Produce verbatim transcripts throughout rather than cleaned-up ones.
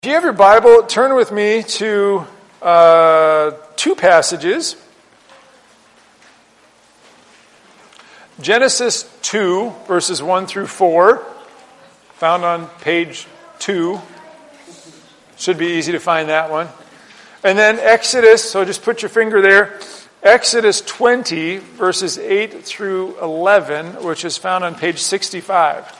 If you have your Bible, turn with me to uh, two passages. Genesis two, verses one through four, found on page two. Should be easy to find that one. And then Exodus, so just put your finger there. Exodus twenty, verses eight through eleven, which is found on page sixty-five.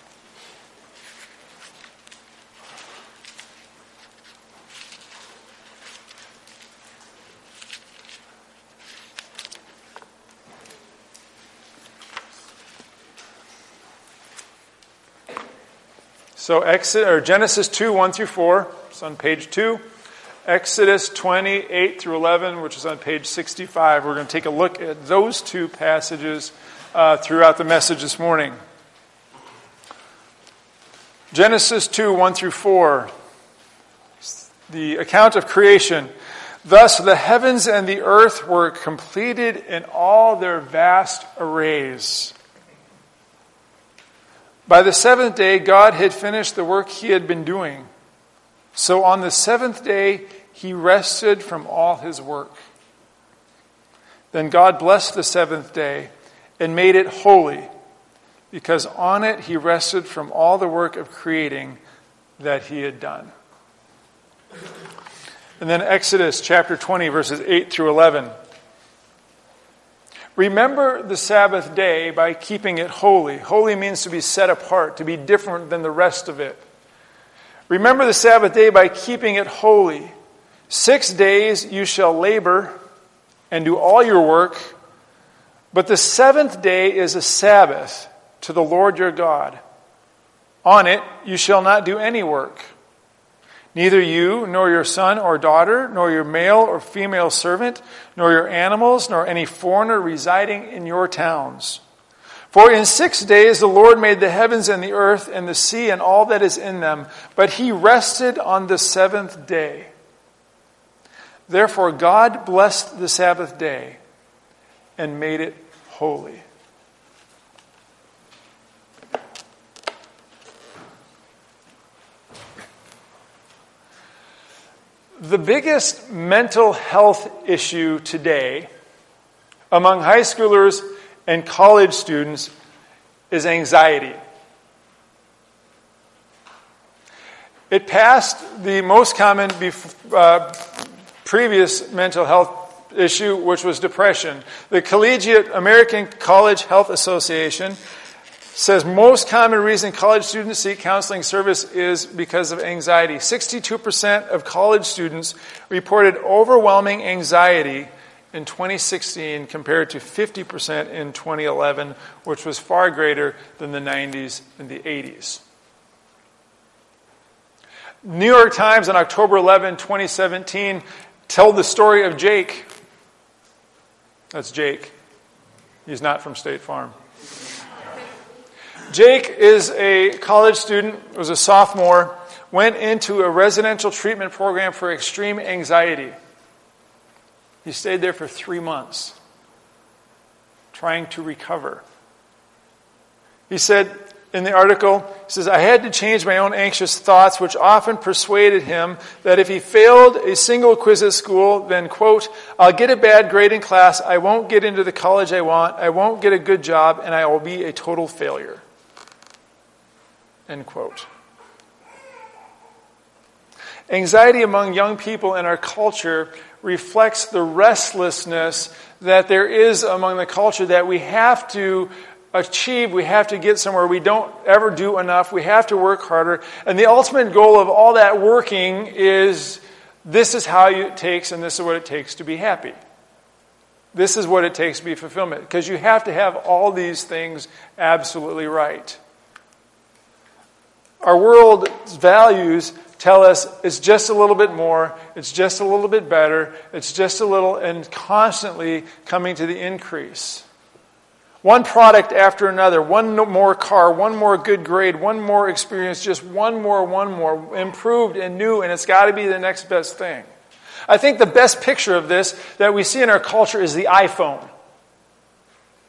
So Exodus, or Genesis two, one through four, it's on page two. Exodus twenty, eight through eleven, which is on page sixty-five. We're going to take a look at those two passages uh, throughout the message this morning. Genesis two, one through four, the account of creation. Thus the heavens and the earth were completed in all their vast arrays. By the seventh day, God had finished the work he had been doing. So on the seventh day, he rested from all his work. Then God blessed the seventh day and made it holy, because on it he rested from all the work of creating that he had done. And then Exodus chapter twenty, verses eight through eleven. Remember the Sabbath day by keeping it holy. Holy means to be set apart, to be different than the rest of it. Remember the Sabbath day by keeping it holy. Six days you shall labor and do all your work, but the seventh day is a Sabbath to the Lord your God. On it you shall not do any work. Neither you, nor your son or daughter, nor your male or female servant, nor your animals, nor any foreigner residing in your towns. For in six days the Lord made the heavens and the earth and the sea and all that is in them, but he rested on the seventh day. Therefore God blessed the Sabbath day and made it holy. The biggest mental health issue today among high schoolers and college students is anxiety. It passed the most common bef- uh, previous mental health issue, which was depression. The Collegiate American College Health Association says most common reason college students seek counseling service is because of anxiety. sixty-two percent of college students reported overwhelming anxiety in twenty sixteen compared to fifty percent in twenty eleven, which was far greater than the nineties and the eighties. New York Times on October eleventh, twenty seventeen told the story of Jake. That's Jake. He's not from State Farm. Jake is a college student, was a sophomore, went into a residential treatment program for extreme anxiety. He stayed there for three months, trying to recover. He said in the article, he says, I had to change my own anxious thoughts, which often persuaded him that if he failed a single quiz at school, then, quote, I'll get a bad grade in class, I won't get into the college I want, I won't get a good job, and I will be a total failure. End quote. Anxiety among young people in our culture reflects the restlessness that there is among the culture that we have to achieve, we have to get somewhere, we don't ever do enough, we have to work harder. And the ultimate goal of all that working is this is how it takes and this is what it takes to be happy. This is what it takes to be fulfillment. Because you have to have all these things absolutely right. Our world's values tell us it's just a little bit more, it's just a little bit better, it's just a little, and constantly coming to the increase. One product after another, one more car, one more good grade, one more experience, just one more, one more, improved and new, and it's got to be the next best thing. I think the best picture of this that we see in our culture is the iPhone.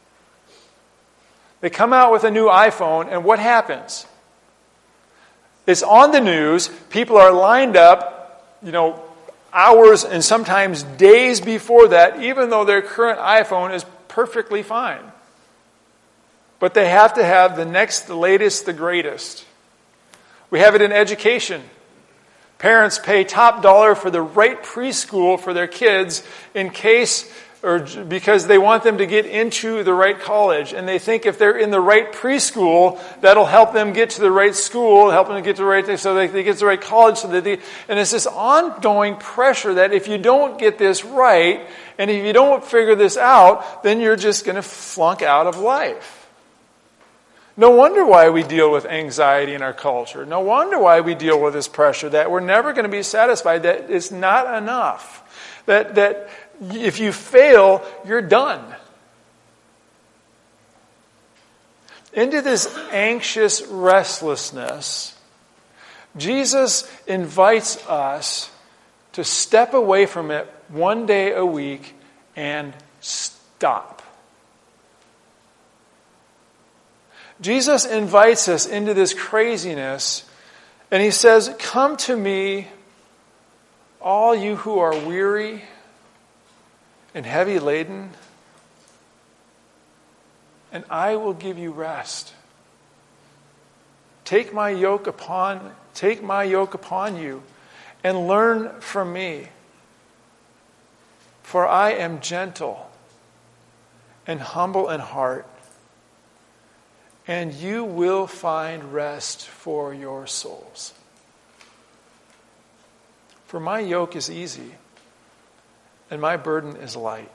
They come out with a new iPhone, and what happens? It's on the news. People are lined up, you know, hours and sometimes days before that, even though their current iPhone is perfectly fine. But they have to have the next, the latest, the greatest. We have it in education. Parents pay top dollar for the right preschool for their kids in case or because they want them to get into the right college. And they think if they're in the right preschool, that'll help them get to the right school, help them get to the right thing, so they, they get to the right college. So that they, and it's this ongoing pressure that if you don't get this right, and if you don't figure this out, then you're just going to flunk out of life. No wonder why we deal with anxiety in our culture. No wonder why we deal with this pressure that we're never going to be satisfied, that it's not enough. That, that if you fail, you're done. Into this anxious restlessness, Jesus invites us to step away from it one day a week and stop. Jesus invites us into this craziness, and he says, "Come to me, all you who are weary and heavy laden, and I will give you rest. Take my yoke upon, take my yoke upon you, and learn from me. For I am gentle and humble in heart, and you will find rest for your souls. For my yoke is easy, and my burden is light."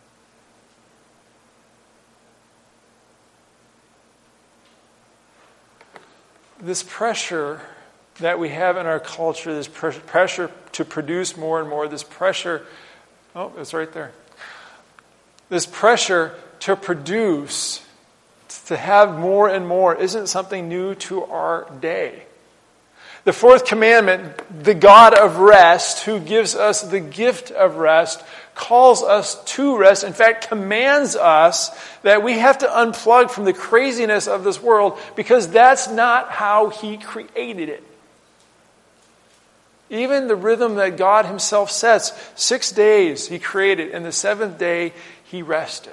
This pressure that we have in our culture, this pr- pressure to produce more and more, this pressure, oh, it's right there. This pressure to produce, to have more and more, isn't something new to our day. The fourth commandment, the God of rest, who gives us the gift of rest, calls us to rest. In fact, commands us that we have to unplug from the craziness of this world, because that's not how he created it. Even the rhythm that God himself sets, six days he created, and the seventh day he rested.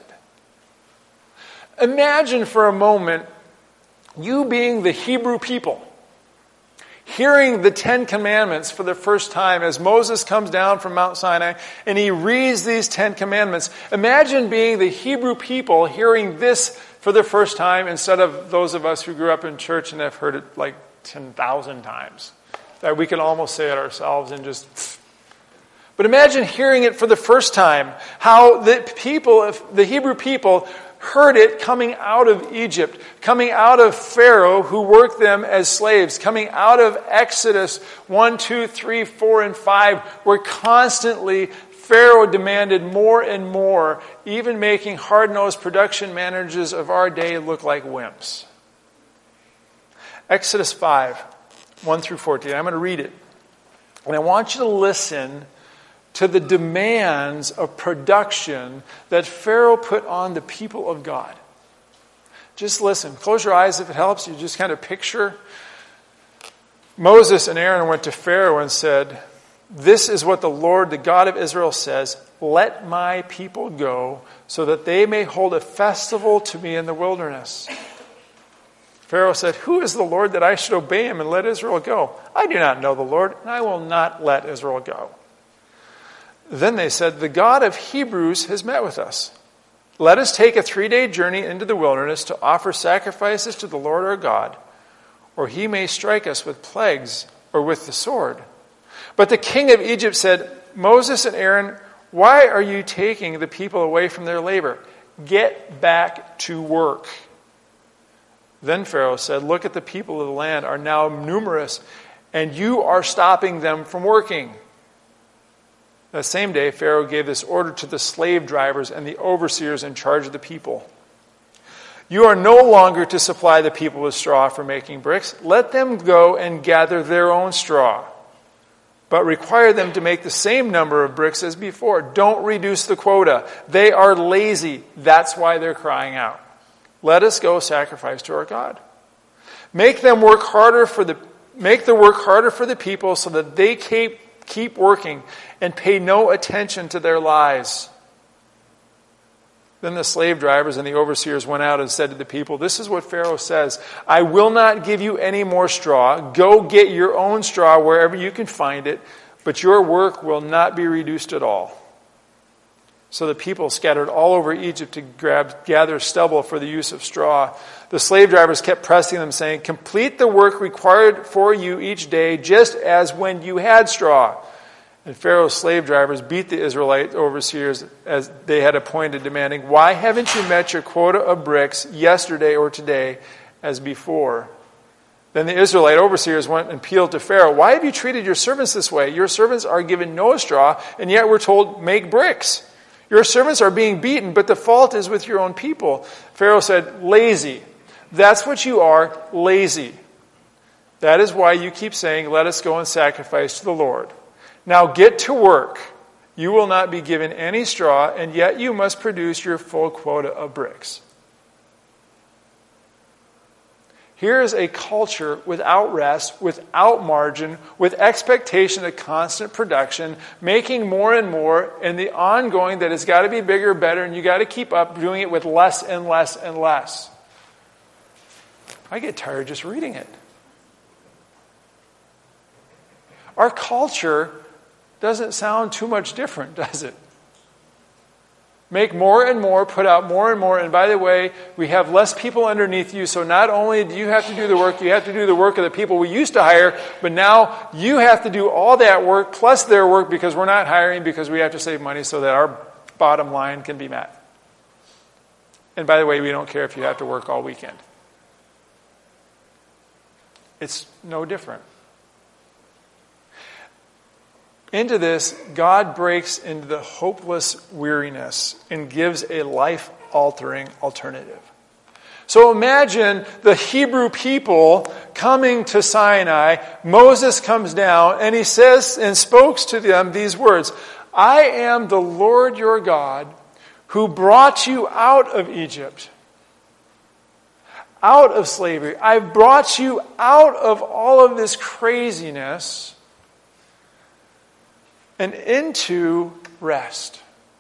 Imagine for a moment you being the Hebrew people, hearing the Ten Commandments for the first time as Moses comes down from Mount Sinai and he reads these Ten Commandments. Imagine being the Hebrew people hearing this for the first time instead of those of us who grew up in church and have heard it like ten thousand times. That we can almost say it ourselves and just... But imagine hearing it for the first time, how the people, the Hebrew people, heard it coming out of Egypt, coming out of Pharaoh who worked them as slaves, coming out of Exodus one, two, three, four, and five, where constantly Pharaoh demanded more and more, even making hard-nosed production managers of our day look like wimps. Exodus five, one through fourteen. I'm going to read it. And I want you to listen to the demands of production that Pharaoh put on the people of God. Just listen. Close your eyes if it helps. You just kind of picture. Moses and Aaron went to Pharaoh and said, "This is what the Lord, the God of Israel, says. Let my people go so that they may hold a festival to me in the wilderness." Pharaoh said, "Who is the Lord that I should obey him and let Israel go? I do not know the Lord, and I will not let Israel go." Then they said, "The God of Hebrews has met with us. Let us take a three-day journey into the wilderness to offer sacrifices to the Lord our God, or he may strike us with plagues or with the sword." But the king of Egypt said, "Moses and Aaron, why are you taking the people away from their labor? Get back to work." Then Pharaoh said, "Look at the people of the land are now numerous, and you are stopping them from working." That same day, Pharaoh gave this order to the slave drivers and the overseers in charge of the people. "You are no longer to supply the people with straw for making bricks. Let them go and gather their own straw, but require them to make the same number of bricks as before. Don't reduce the quota. They are lazy. That's why they're crying out. Let us go sacrifice to our God. Make them work harder for the make the work harder for the people so that they keep, keep working and pay no attention to their lives. Then the slave drivers and the overseers went out and said to the people, "This is what Pharaoh says. I will not give you any more straw. Go get your own straw wherever you can find it, but your work will not be reduced at all." So the people scattered all over Egypt to grab, gather stubble for the use of straw. The slave drivers kept pressing them, saying, "Complete the work required for you each day, just as when you had straw." And Pharaoh's slave drivers beat the Israelite overseers as they had appointed, demanding, "Why haven't you met your quota of bricks yesterday or today as before?" Then the Israelite overseers went and appealed to Pharaoh, "Why have you treated your servants this way? Your servants are given no straw, and yet we're told, 'Make bricks.' Your servants are being beaten, but the fault is with your own people." Pharaoh said, "Lazy. That's what you are, lazy. That is why you keep saying, 'Let us go and sacrifice to the Lord.' Now get to work. You will not be given any straw, and yet you must produce your full quota of bricks." Here is a culture without rest, without margin, with expectation of constant production, making more and more, and the ongoing that has got to be bigger, better, and you got to keep up doing it with less and less and less. I get tired just reading it. Our culture doesn't sound too much different, does it? Make more and more, put out more and more, and by the way, we have less people underneath you, so not only do you have to do the work, you have to do the work of the people we used to hire, but now you have to do all that work plus their work because we're not hiring because we have to save money so that our bottom line can be met. And by the way, we don't care if you have to work all weekend. It's no different. Into this, God breaks into the hopeless weariness and gives a life-altering alternative. So imagine the Hebrew people coming to Sinai. Moses comes down and he says and spoke to them these words, "I am the Lord your God who brought you out of Egypt, out of slavery. I've brought you out of all of this craziness and into rest."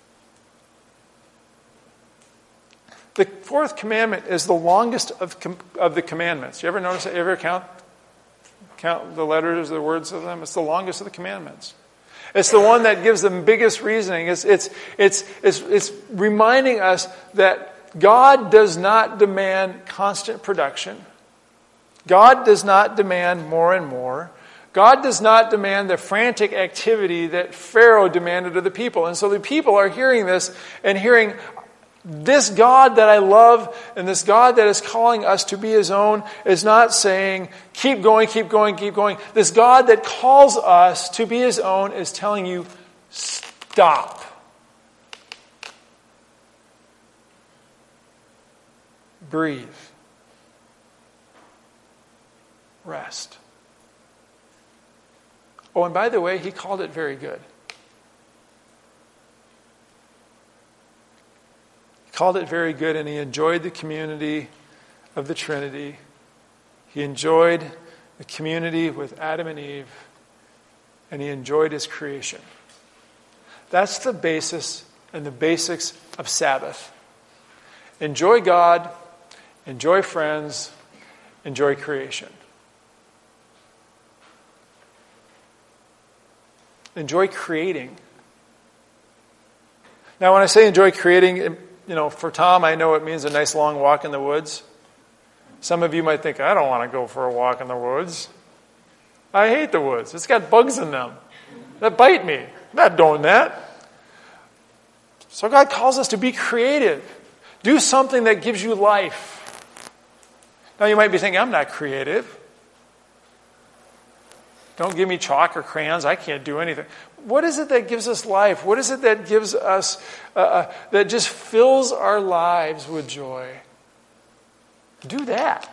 The fourth commandment is the longest of of the commandments. You ever notice it? You ever count count the letters, the words of them? It's the longest of the commandments. It's the one that gives the biggest reasoning. It's it's it's it's, it's reminding us that God does not demand constant production. God does not demand more and more. God does not demand the frantic activity that Pharaoh demanded of the people. And so the people are hearing this and hearing this God that I love and this God that is calling us to be his own is not saying, keep going, keep going, keep going. This God that calls us to be his own is telling you, stop. Breathe. Rest. Oh, and by the way, he called it very good. He called it very good, and he enjoyed the community of the Trinity. He enjoyed the community with Adam and Eve, and he enjoyed his creation. That's the basis and the basics of Sabbath. Enjoy God, enjoy friends, enjoy creation. Enjoy creating. Now, when I say enjoy creating, you know, for Tom, I know it means a nice long walk in the woods. Some of you might think, I don't want to go for a walk in the woods. I hate the woods. It's got bugs in them that bite me. I'm not doing that. So God calls us to be creative. Do something that gives you life. Now, you might be thinking, I'm not creative. Don't give me chalk or crayons. I can't do anything. What is it that gives us life? What is it that gives us, uh, uh, that just fills our lives with joy? Do that.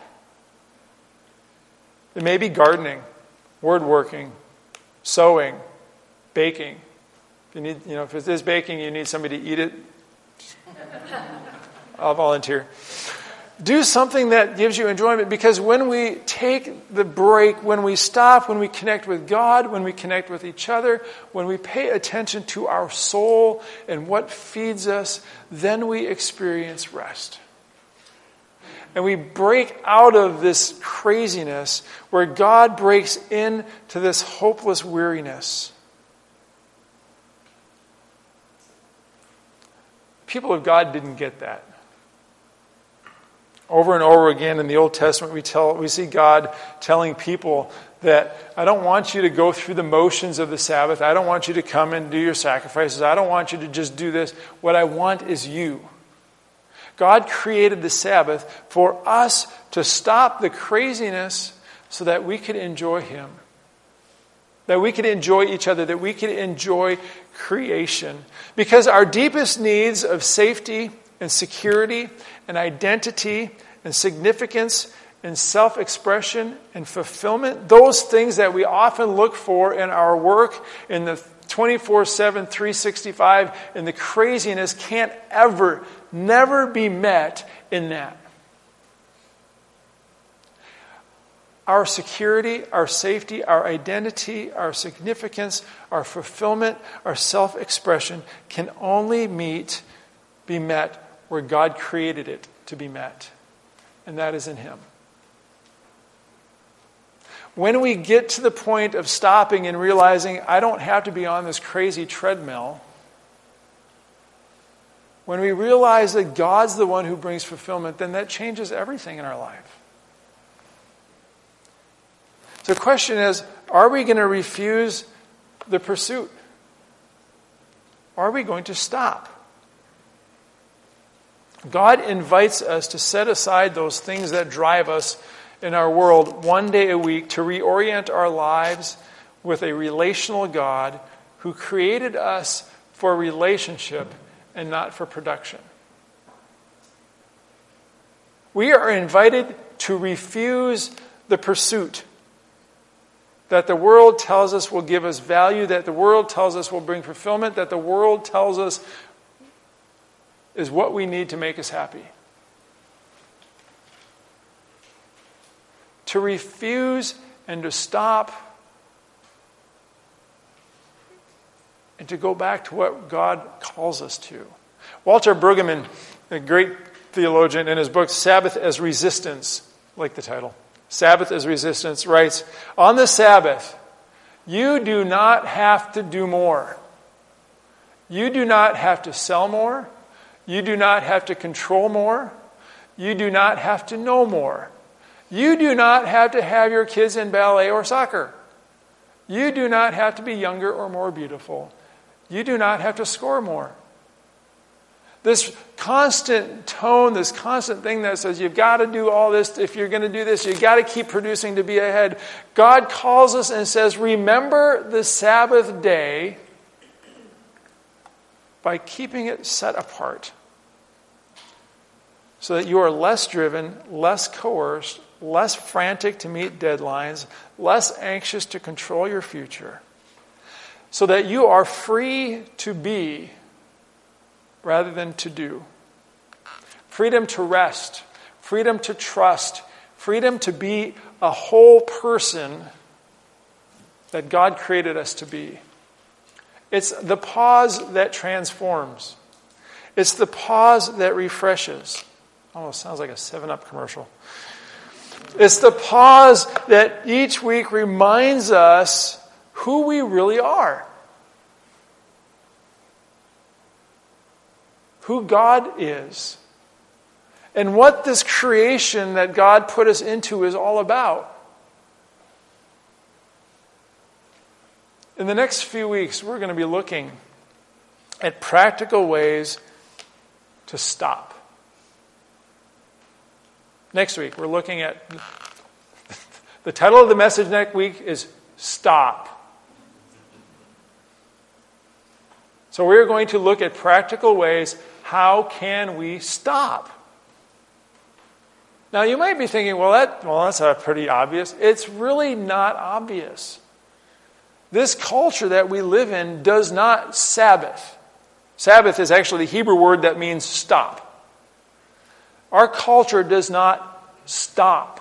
It may be gardening, woodworking, sewing, baking. If you need, you know, if it is baking, you need somebody to eat it. I'll volunteer. Do something that gives you enjoyment, because when we take the break, when we stop, when we connect with God, when we connect with each other, when we pay attention to our soul and what feeds us, then we experience rest. And we break out of this craziness where God breaks into this hopeless weariness. People of God didn't get that. Over and over again in the Old Testament, we tell we see God telling people that I don't want you to go through the motions of the Sabbath. I don't want you to come and do your sacrifices. I don't want you to just do this. What I want is you. God created the Sabbath for us to stop the craziness so that we could enjoy Him. That we could enjoy each other. That we could enjoy creation. Because our deepest needs of safety and security and identity and significance and self-expression and fulfillment, those things that we often look for in our work, in the twenty-four seven, three sixty-five, and the craziness can't ever, never be met in that. Our security, our safety, our identity, our significance, our fulfillment, our self-expression can only meet, be met where God created it to be met. And that is in Him. When we get to the point of stopping and realizing I don't have to be on this crazy treadmill, when we realize that God's the one who brings fulfillment, then that changes everything in our life. So the question is, are we going to refuse the pursuit? Are we going to stop? God invites us to set aside those things that drive us in our world one day a week, to reorient our lives with a relational God who created us for relationship and not for production. We are invited to refuse the pursuit that the world tells us will give us value, that the world tells us will bring fulfillment, that the world tells us is what we need to make us happy. To refuse and to stop and to go back to what God calls us to. Walter Brueggemann, a great theologian, in his book Sabbath as Resistance, like the title, Sabbath as Resistance, writes, on the Sabbath, you do not have to do more. You do not have to sell more. You do not have to control more. You do not have to know more. You do not have to have your kids in ballet or soccer. You do not have to be younger or more beautiful. You do not have to score more. This constant tone, this constant thing that says you've got to do all this, if you're going to do this, you've got to keep producing to be ahead. God calls us and says, remember the Sabbath day by keeping it set apart so that you are less driven, less coerced, less frantic to meet deadlines, less anxious to control your future, so that you are free to be rather than to do. Freedom to rest, freedom to trust, freedom to be a whole person that God created us to be. It's the pause that transforms. It's the pause that refreshes. Almost sounds like a seven up commercial. It's the pause that each week reminds us who we really are. Who God is. And what this creation that God put us into is all about. In the next few weeks, we're going to be looking at practical ways to stop. Next week, we're looking at, the title of the message next week is Stop. So we're going to look at practical ways, how can we stop? Now you might be thinking, well, that well that's uh, pretty obvious. It's really not obvious. This culture that we live in does not Sabbath. Sabbath is actually the Hebrew word that means stop. Our culture does not stop.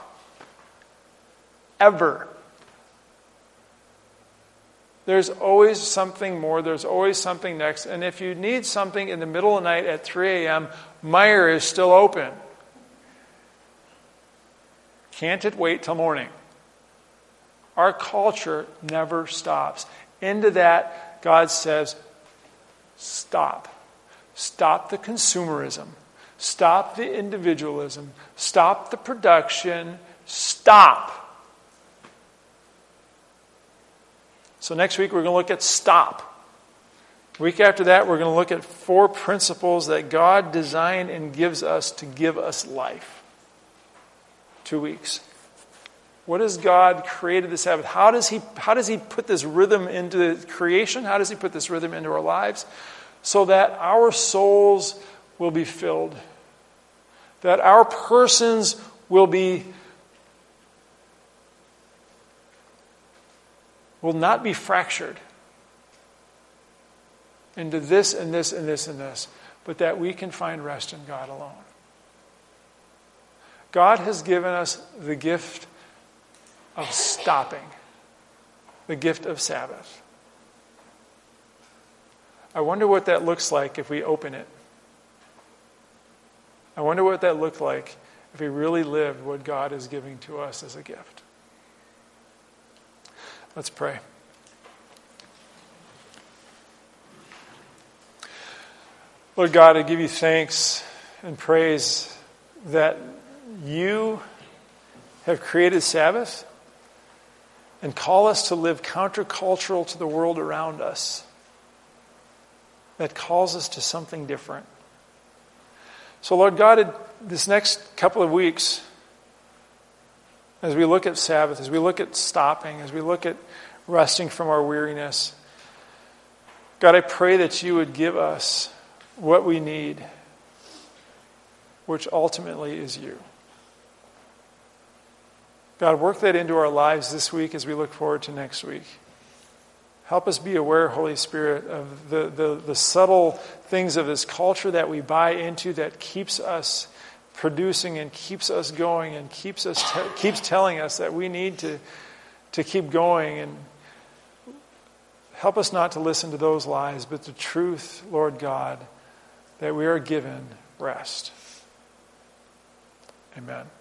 Ever. There's always something more. There's always something next. And if you need something in the middle of the night at three a.m., Meijer is still open. Can't it wait till morning? Our culture never stops. Into that, God says, stop. Stop the consumerism. Stop the individualism. Stop the production. Stop. So next week we're going to look at stop. Week after that we're going to look at four principles that God designed and gives us to give us life. Two weeks. What has God created the Sabbath? How does he, how does he put this rhythm into creation? How does he put this rhythm into our lives? So that our souls will be filled. That our persons will be will not be fractured into this and this and this and this, but that we can find rest in God alone. God has given us the gift of stopping, the gift of Sabbath. I wonder what that looks like if we open it. I wonder what that looked like if we really lived what God is giving to us as a gift. Let's pray. Lord God, I give you thanks and praise that you have created Sabbath and call us to live countercultural to the world around us. That calls us to something different. So Lord God, this next couple of weeks, as we look at Sabbath, as we look at stopping, as we look at resting from our weariness, God, I pray that you would give us what we need, which ultimately is you. God, work that into our lives this week as we look forward to next week. Help us be aware, Holy Spirit, of the, the, the subtle things of this culture that we buy into that keeps us producing and keeps us going and keeps us te- keeps telling us that we need to, to keep going. And help us not to listen to those lies, but the truth, Lord God, that we are given rest. Amen.